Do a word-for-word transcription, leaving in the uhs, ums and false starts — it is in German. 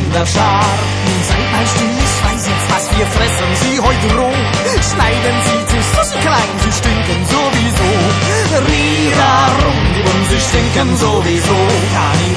Kinderschar. Nun seid mal still, ich weiß jetzt, was wir fressen Sie heute roh. Schneiden Sie zu Sushi klein, Sie stinken sowieso. Rirarum, die Bum, Sie stinken sowieso. Kann